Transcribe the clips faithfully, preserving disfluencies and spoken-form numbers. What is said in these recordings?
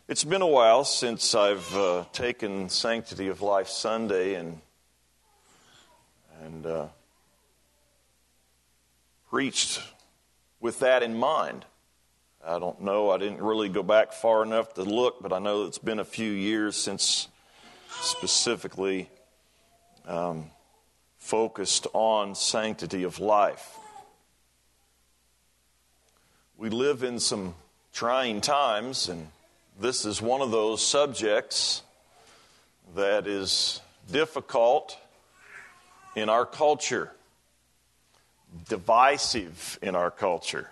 It's been a while since I've uh, taken Sanctity of Life Sunday and and uh, preached with that in mind. I don't know, I didn't really go back far enough to look, but I know it's been a few years since specifically um, focused on sanctity of life. We live in some trying times, and this is one of those subjects that is difficult in our culture, divisive in our culture.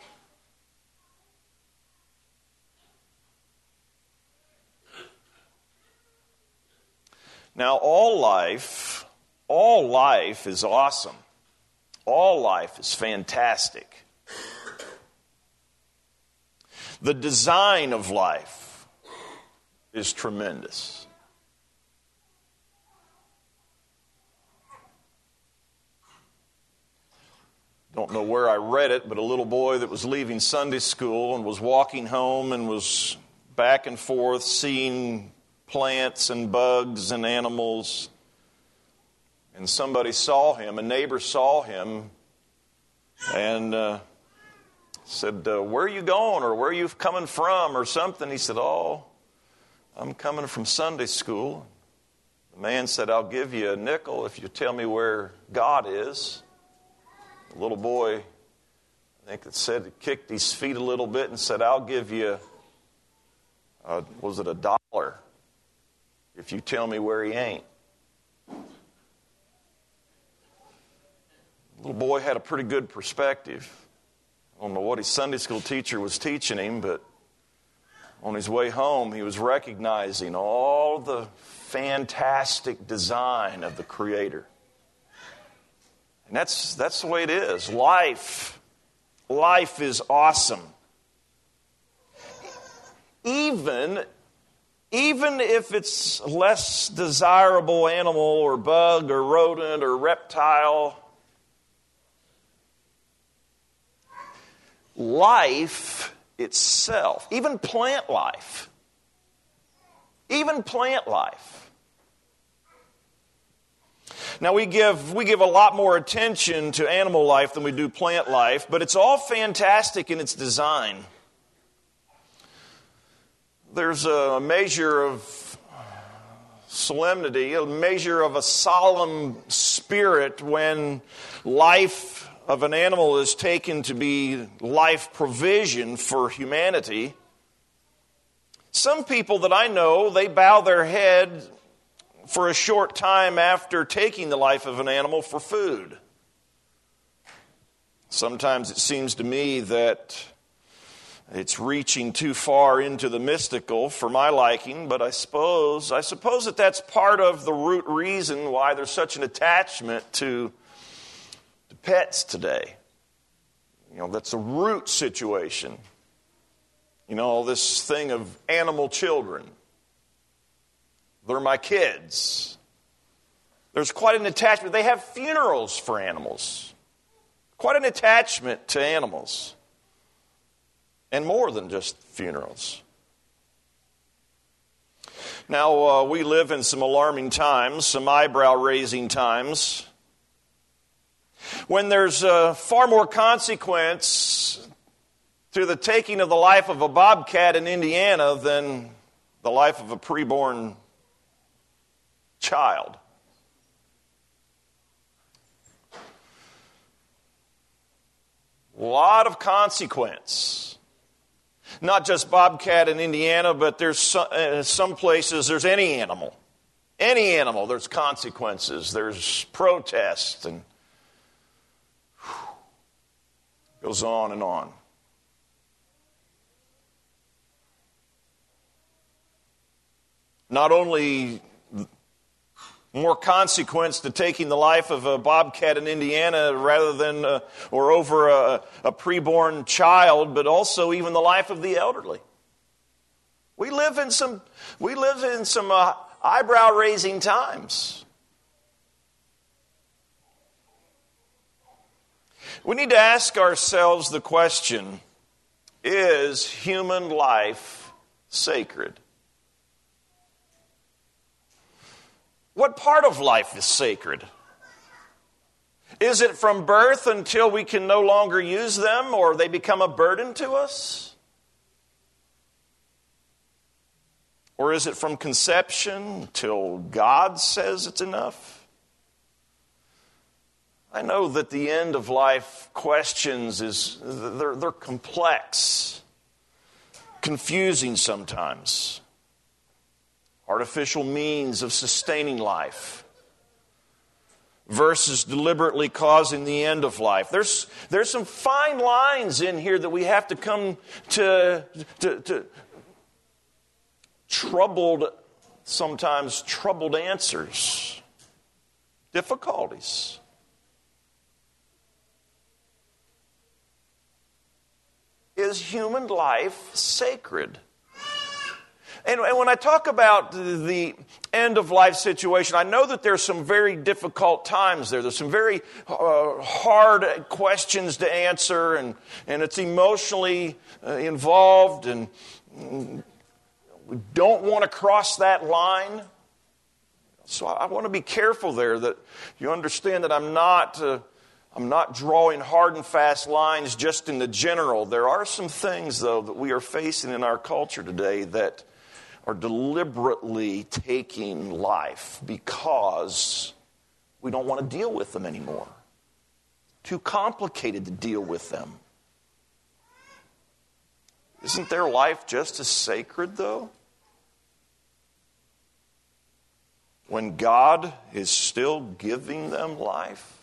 Now, all life, all life is awesome. All life is fantastic. The design of life is tremendous. Don't know where I read it, but a little boy that was leaving Sunday school and was walking home and was back and forth seeing plants and bugs and animals. And somebody saw him, a neighbor saw him, and uh, said, uh, where are you going, or where are you coming from, or something. He said, oh, I'm coming from Sunday school. The man said, I'll give you a nickel if you tell me where God is. The little boy, I think it said, kicked his feet a little bit and said, I'll give you, uh, was it a dollar, if you tell me where he ain't. The little boy had a pretty good perspective. I don't know what his Sunday school teacher was teaching him, but on his way home, he was recognizing all the fantastic design of the Creator. And that's that's the way it is. Life, life is awesome. Even, even if it's less desirable animal or bug or rodent or reptile, life itself, even plant life, even plant life. Now we give we give a lot more attention to animal life than we do plant life, but it's all fantastic in its design. There's a measure of solemnity, a measure of a solemn spirit when life of an animal is taken to be life provision for humanity. Some people that I know, they bow their head for a short time after taking the life of an animal for food. Sometimes it seems to me that it's reaching too far into the mystical for my liking, but I suppose I suppose that that's part of the root reason why there's such an attachment to, to pets today. You know, that's a root situation. You know, this thing of animal children. They're my kids. There's quite an attachment. They have funerals for animals. Quite an attachment to animals. And more than just funerals. Now, uh, we live in some alarming times, some eyebrow-raising times, when there's uh, far more consequence to the taking of the life of a bobcat in Indiana than the life of a preborn child. A lot of consequence. Not just bobcat in Indiana, but there's some, uh, some places, there's any animal. Any animal, there's consequences. There's protests and whew, goes on and on. Not only more consequence to taking the life of a bobcat in Indiana rather than, uh, or over a, a preborn child, but also even the life of the elderly. We live in some, we live in some uh, eyebrow-raising times. We need to ask ourselves the question, is human life sacred? What part of life is sacred? Is it from birth until we can no longer use them or they become a burden to us? Or is it from conception till God says it's enough? I know that the end of life questions is they're, they're complex, confusing sometimes. Artificial means of sustaining life versus deliberately causing the end of life. There's, there's some fine lines in here that we have to come to, to, to troubled, sometimes troubled answers, difficulties. Is human life sacred? And, and when I talk about the end of life situation, I know that there's some very difficult times there. There's some very uh, hard questions to answer, and, and it's emotionally uh, involved, and we don't want to cross that line. So I, I want to be careful there that you understand that I'm not... Uh, I'm not drawing hard and fast lines just in the general. There are some things, though, that we are facing in our culture today that are deliberately taking life because we don't want to deal with them anymore. Too complicated to deal with them. Isn't their life just as sacred, though? When God is still giving them life?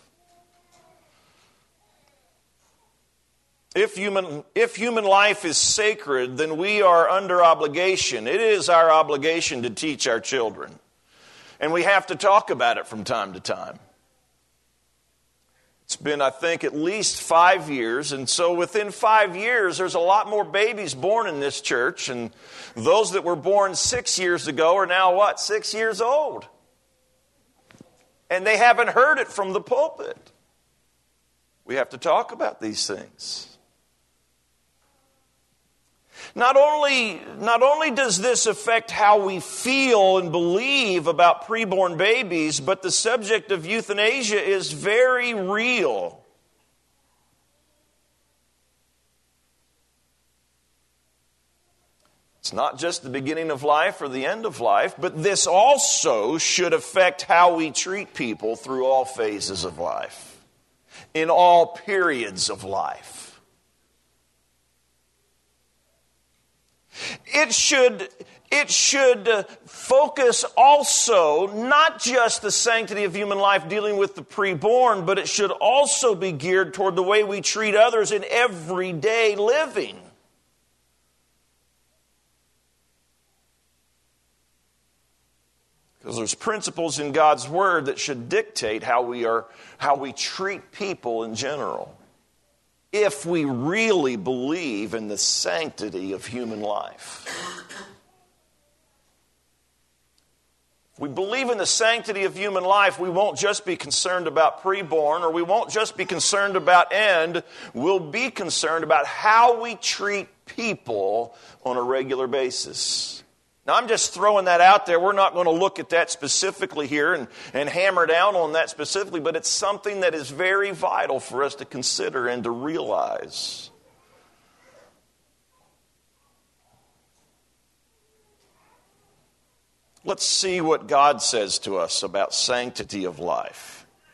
If human, if human life is sacred, then we are under obligation. It is our obligation to teach our children. And we have to talk about it from time to time. It's been, I think, at least five years. And so within five years, there's a lot more babies born in this church. And those that were born six years ago are now, what, six years old. And they haven't heard it from the pulpit. We have to talk about these things. Not only, not only does this affect how we feel and believe about preborn babies, but the subject of euthanasia is very real. It's not just the beginning of life or the end of life, but this also should affect how we treat people through all phases of life, in all periods of life. It should, it should uh, focus also not just the sanctity of human life dealing with the preborn, but it should also be geared toward the way we treat others in everyday living. Because there's principles in God's Word that should dictate how we are, how we treat people in general. If we really believe in the sanctity of human life. If we believe in the sanctity of human life, we won't just be concerned about preborn, or we won't just be concerned about end. We'll be concerned about how we treat people on a regular basis. Now, I'm just throwing that out there. We're not going to look at that specifically here and, and hammer down on that specifically, but it's something that is very vital for us to consider and to realize. Let's see what God says to us about sanctity of life.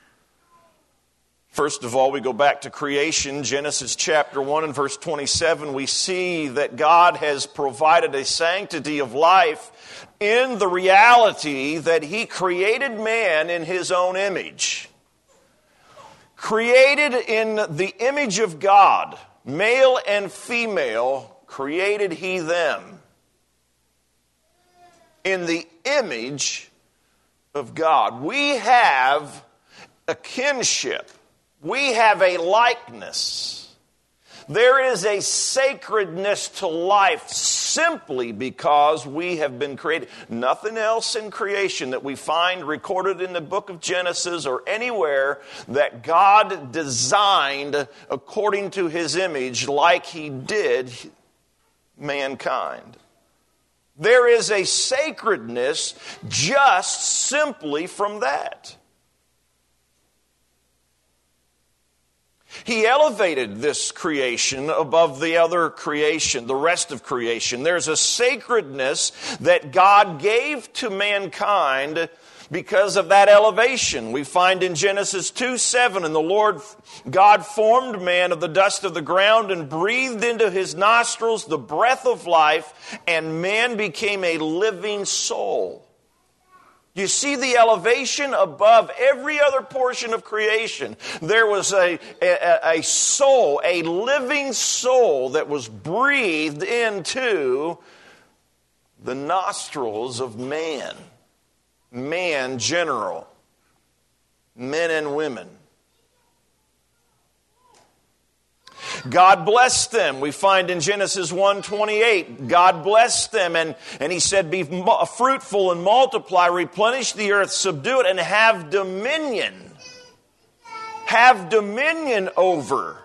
First of all, we go back to creation, Genesis chapter one and verse twenty-seven. We see that God has provided a sanctity of life in the reality that He created man in His own image. Created in the image of God, male and female, created He them. In the image of God. We have a kinship. We have a likeness. There is a sacredness to life simply because we have been created. Nothing else in creation that we find recorded in the book of Genesis or anywhere that God designed according to His image like He did mankind. There is a sacredness just simply from that. He elevated this creation above the other creation, the rest of creation. There's a sacredness that God gave to mankind because of that elevation. We find in Genesis two seven, and the Lord God formed man of the dust of the ground and breathed into his nostrils the breath of life, and man became a living soul. You see the elevation above every other portion of creation. There was a, a, a soul, a living soul that was breathed into the nostrils of man. Man, general. Men and women. God blessed them. We find in Genesis one twenty-eight, God blessed them, and, and he said, be fruitful and multiply, replenish the earth, subdue it, and have dominion. Have dominion over.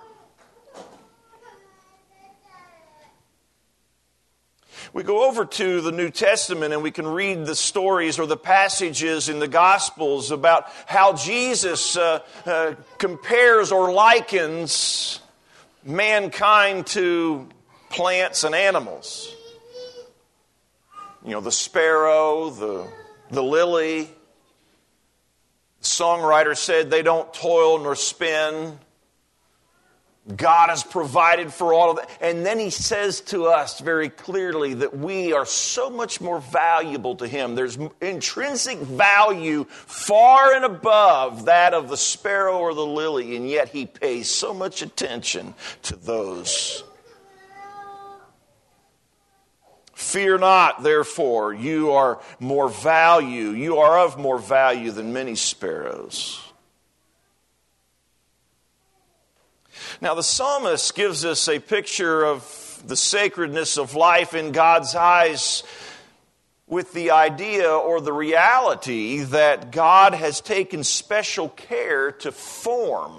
We go over to the New Testament and we can read the stories or the passages in the Gospels about how Jesus uh, uh, compares or likens mankind to plants and animals. You know, the sparrow, the, the lily. The songwriter said they don't toil nor spin. God has provided for all of that. And then he says to us very clearly that we are so much more valuable to him. There's intrinsic value far and above that of the sparrow or the lily, and yet he pays so much attention to those. Fear not, therefore, you are more value. You are of more value than many sparrows. Now, the psalmist gives us a picture of the sacredness of life in God's eyes with the idea or the reality that God has taken special care to form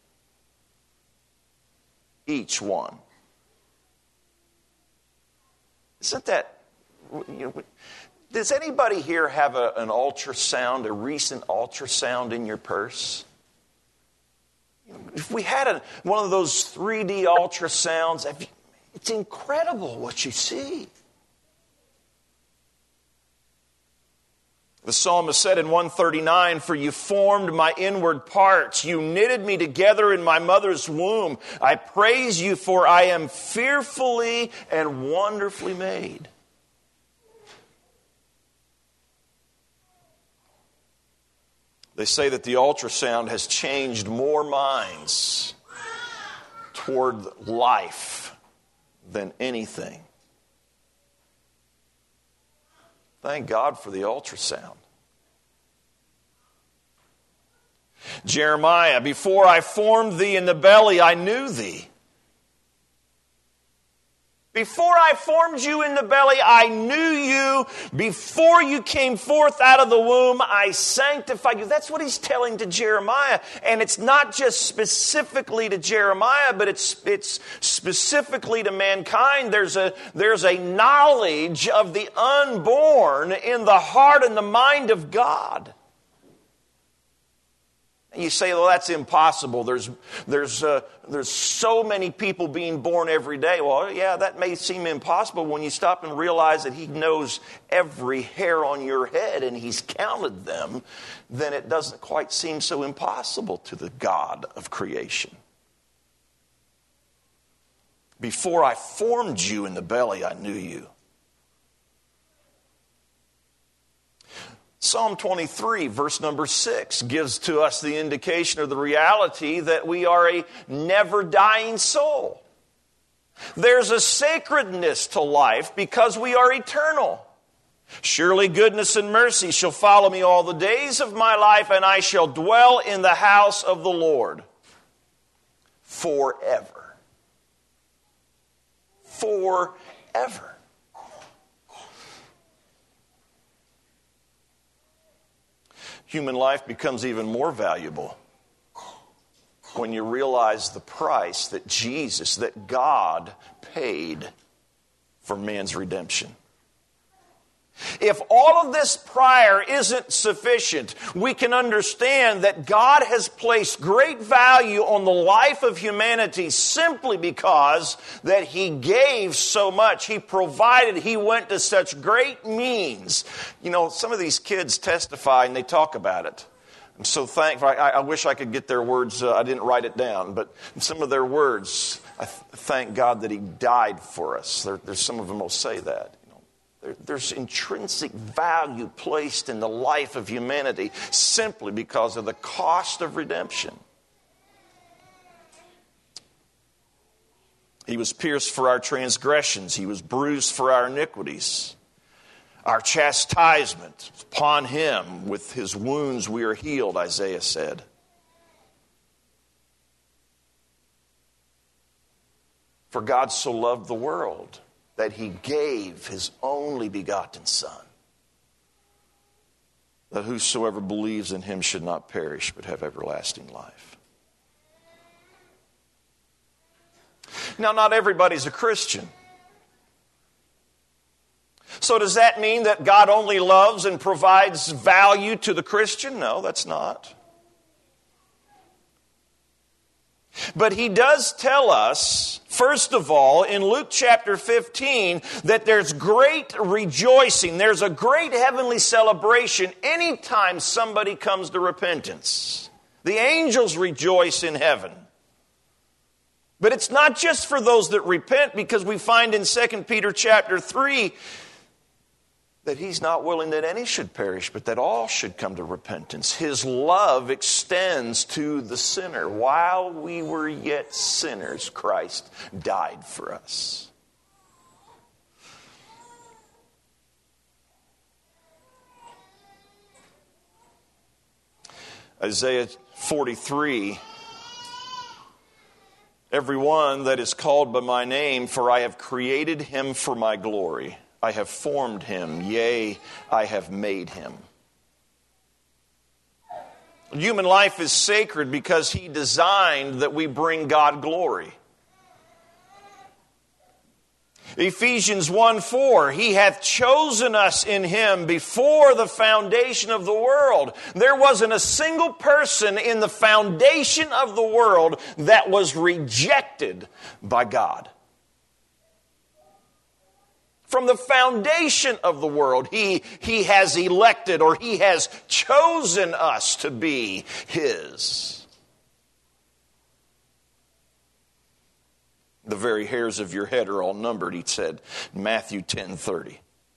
each one. Isn't that, you know, does anybody here have a, an ultrasound, a recent ultrasound in your purse? If we had a, one of those three D ultrasounds, it's incredible what you see. The psalmist said in one thirty-nine, for you formed my inward parts. You knitted me together in my mother's womb. I praise you, for I am fearfully and wonderfully made. They say that the ultrasound has changed more minds toward life than anything. Thank God for the ultrasound. Jeremiah, before I formed thee in the belly, I knew thee. Before I formed you in the belly, I knew you. Before you came forth out of the womb, I sanctified you. That's what he's telling to Jeremiah. And it's not just specifically to Jeremiah, but it's it's specifically to mankind. There's a, there's a knowledge of the unborn in the heart and the mind of God. And you say, well, that's impossible. There's there's uh, there's so many people being born every day. Well, yeah, that may seem impossible when you stop and realize that he knows every hair on your head and he's counted them. Then it doesn't quite seem so impossible to the God of creation. Before I formed you in the belly, I knew you. Psalm twenty-three, verse number six, gives to us the indication of the reality that we are a never-dying soul. There's a sacredness to life because we are eternal. Surely goodness and mercy shall follow me all the days of my life, and I shall dwell in the house of the Lord forever. Forever. Human life becomes even more valuable when you realize the price that Jesus, that God paid for man's redemption. If all of this prior isn't sufficient, we can understand that God has placed great value on the life of humanity simply because that He gave so much. He provided. He went to such great means. You know, some of these kids testify and they talk about it. I'm so thankful. I, I wish I could get their words. Uh, I didn't write it down, but some of their words, I th- thank God that He died for us. There, there's some of them will say that. There's intrinsic value placed in the life of humanity simply because of the cost of redemption. He was pierced for our transgressions. He was bruised for our iniquities. Our chastisement upon Him. With His wounds we are healed, Isaiah said. For God so loved the world that He gave His only begotten Son, that whosoever believes in Him should not perish but have everlasting life. Now, not everybody's a Christian. So does that mean that God only loves and provides value to the Christian? No, that's not. But He does tell us, first of all, in Luke chapter fifteen, that there's great rejoicing. There's a great heavenly celebration anytime somebody comes to repentance. The angels rejoice in heaven. But it's not just for those that repent, because we find in Second Peter chapter three that He's not willing that any should perish, but that all should come to repentance. His love extends to the sinner. While we were yet sinners, Christ died for us. Isaiah forty-three, everyone that is called by my name, for I have created him for my glory. I have formed him, yea, I have made him. Human life is sacred because He designed that we bring God glory. Ephesians one four, He hath chosen us in Him before the foundation of the world. There wasn't a single person in the foundation of the world that was rejected by God. From the foundation of the world, He, he has elected, or He has chosen us to be His. The very hairs of your head are all numbered, He said in Matthew ten thirty.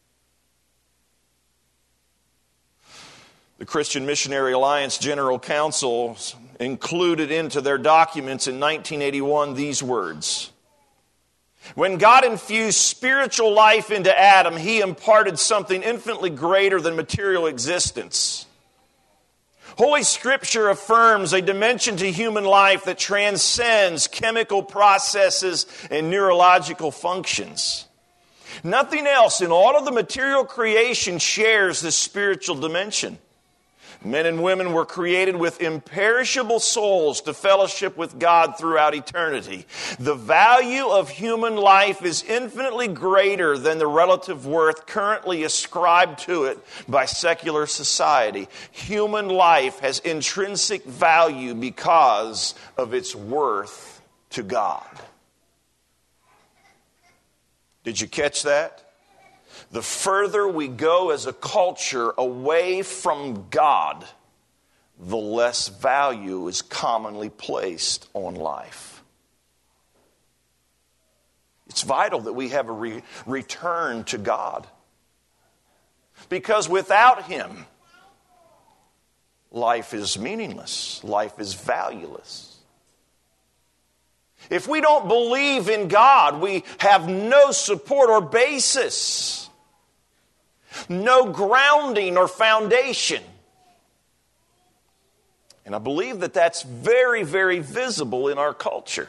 The Christian Missionary Alliance General Council included into their documents in nineteen eighty-one these words: when God infused spiritual life into Adam, He imparted something infinitely greater than material existence. Holy Scripture affirms a dimension to human life that transcends chemical processes and neurological functions. Nothing else in all of the material creation shares this spiritual dimension. Men and women were created with imperishable souls to fellowship with God throughout eternity. The value of human life is infinitely greater than the relative worth currently ascribed to it by secular society. Human life has intrinsic value because of its worth to God. Did you catch that? The further we go as a culture away from God, the less value is commonly placed on life. It's vital that we have a re- return to God. Because without Him, life is meaningless. Life is valueless. If we don't believe in God, we have no support or basis. No grounding or foundation. And I believe that that's very, very visible in our culture.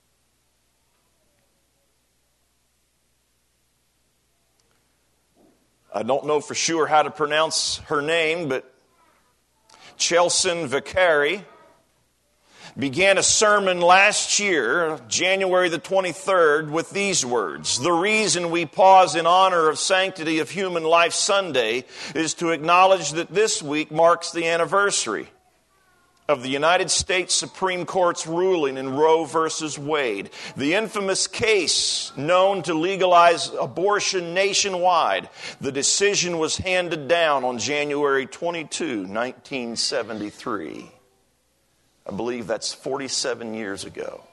I don't know for sure how to pronounce her name, but Chelson Vicari began a sermon last year, January the twenty-third, with these words: "The reason we pause in honor of Sanctity of Human Life Sunday is to acknowledge that this week marks the anniversary of the United States Supreme Court's ruling in Roe versus Wade, the infamous case known to legalize abortion nationwide. The decision was handed down on January twenty-second, nineteen seventy-three. I believe that's forty-seven years ago.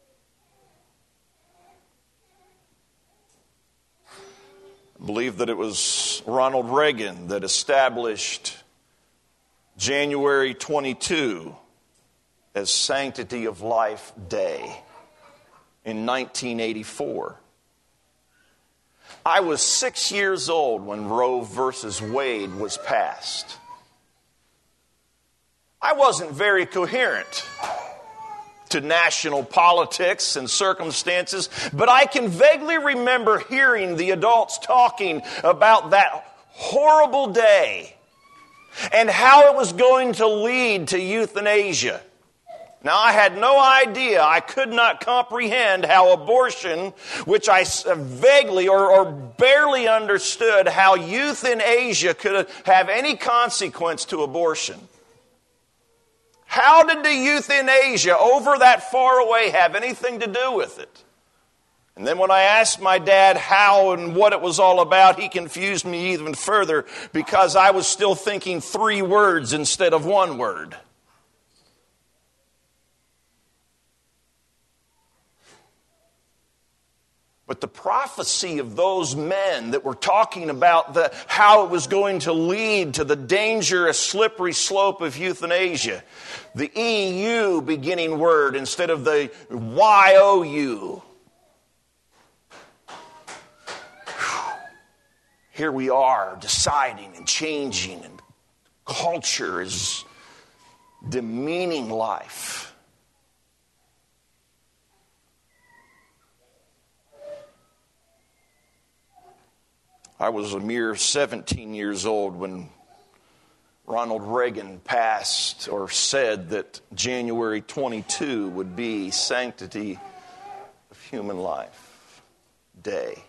I believe that it was Ronald Reagan that established January twenty-second as Sanctity of Life Day in nineteen eighty-four. I was six years old when Roe versus Wade was passed. I wasn't very coherent to national politics and circumstances, but I can vaguely remember hearing the adults talking about that horrible day and how it was going to lead to euthanasia. Now, I had no idea, I could not comprehend how abortion, which I vaguely or, or barely understood, how euthanasia could have any consequence to abortion. How did the euthanasia over that far away have anything to do with it? And then when I asked my dad how and what it was all about, he confused me even further because I was still thinking three words instead of one word. But the prophecy of those men that were talking about the, how it was going to lead to the dangerous, slippery slope of euthanasia, the E U beginning word instead of the Y O U. Here we are deciding and changing, and culture is demeaning life. I was a mere seventeen years old when Ronald Reagan passed or said that January twenty-second would be Sanctity of Human Life Day.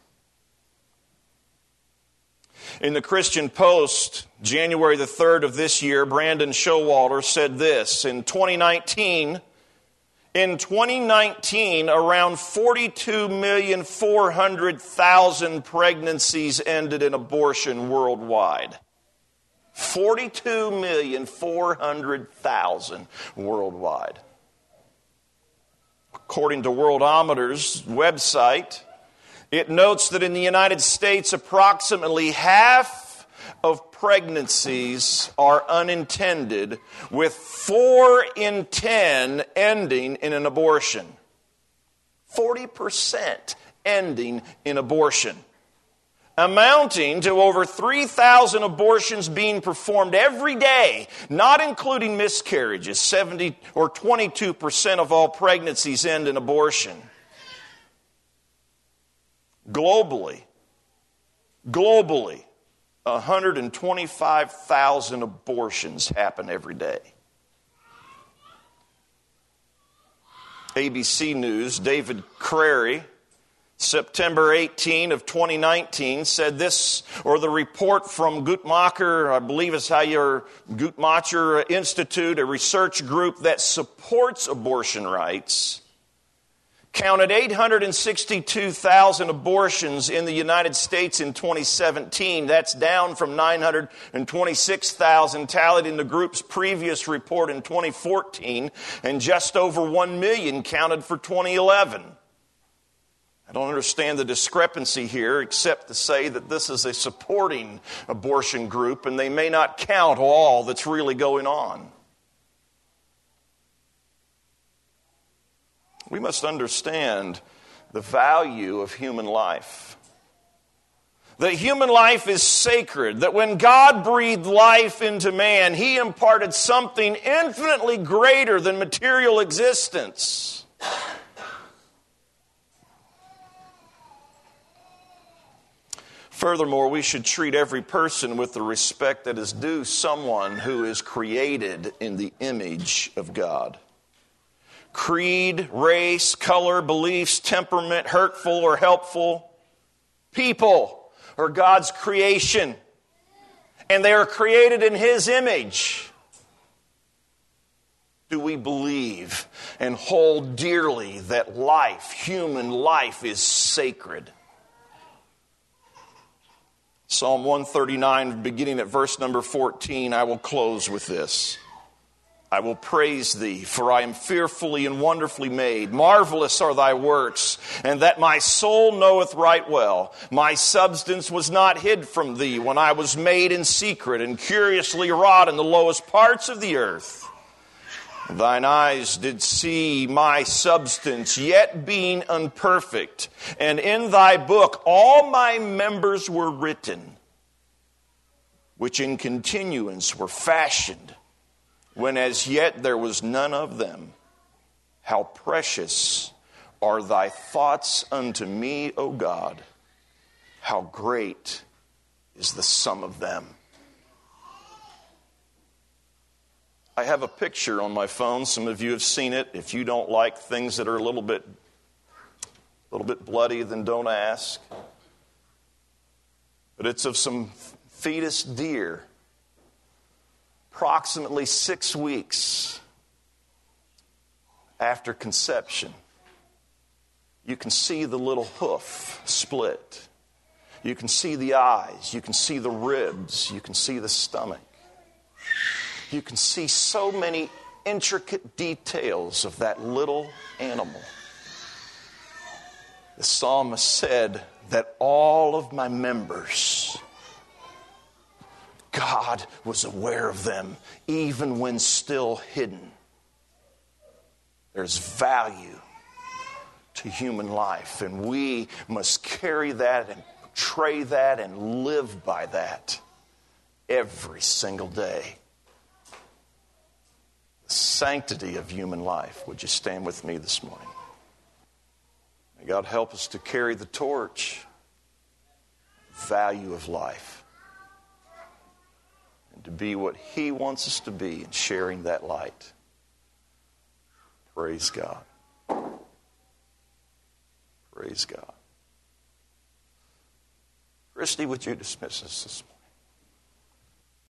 In the Christian Post, January the third of this year, Brandon Showalter said this: In twenty nineteen, In twenty nineteen, around forty-two million four hundred thousand pregnancies ended in abortion worldwide. forty-two million four hundred thousand worldwide. According to Worldometer's website, it notes that in the United States, approximately half of pregnancies are unintended, with four in ten ending in an abortion. forty percent ending in abortion, amounting to over three thousand abortions being performed every day, not including miscarriages. seventy or twenty-two percent of all pregnancies end in abortion. Globally, globally, one hundred twenty-five thousand abortions happen every day. A B C News, David Crary, September eighteenth of twenty nineteen, said this, or the report from Guttmacher, I believe is how your Guttmacher Institute, a research group that supports abortion rights, counted eight hundred sixty-two thousand abortions in the United States in twenty seventeen. That's down from nine hundred twenty-six thousand tallied in the group's previous report in twenty fourteen, and just over one million counted for twenty eleven. I don't understand the discrepancy here, except to say that this is a supporting abortion group, and they may not count all that's really going on. We must understand the value of human life. That human life is sacred. That when God breathed life into man, He imparted something infinitely greater than material existence. Furthermore, we should treat every person with the respect that is due someone who is created in the image of God. creed, race, color, beliefs, temperament, hurtful or helpful. People are God's creation, and they are created in His image. Do we believe and hold dearly that life, human life, is sacred? Psalm one thirty-nine, beginning at verse number fourteen, I will close with this. I will praise Thee, for I am fearfully and wonderfully made. Marvelous are Thy works, and that my soul knoweth right well. My substance was not hid from Thee when I was made in secret and curiously wrought in the lowest parts of the earth. Thine eyes did see my substance, yet being unperfect. And in Thy book all my members were written, which in continuance were fashioned, when as yet there was none of them. How precious are Thy thoughts unto me, O God! How great is the sum of them! I have a picture on my phone. Some of you have seen it. If you don't like things that are a little bit, a little bit bloody, then don't ask. But it's of some fetus deer, approximately six weeks after conception. You can see the little hoof split. You can see the eyes. You can see the ribs. You can see the stomach. You can see so many intricate details of that little animal. The psalmist said that all of my members, God was aware of them, even when still hidden. There's value to human life, and we must carry that and portray that and live by that every single day. The sanctity of human life. Would you stand with me this morning? May God help us to carry the torch, value of life, and to be what He wants us to be in sharing that light. Praise God. Praise God. Christy, would you dismiss us this morning?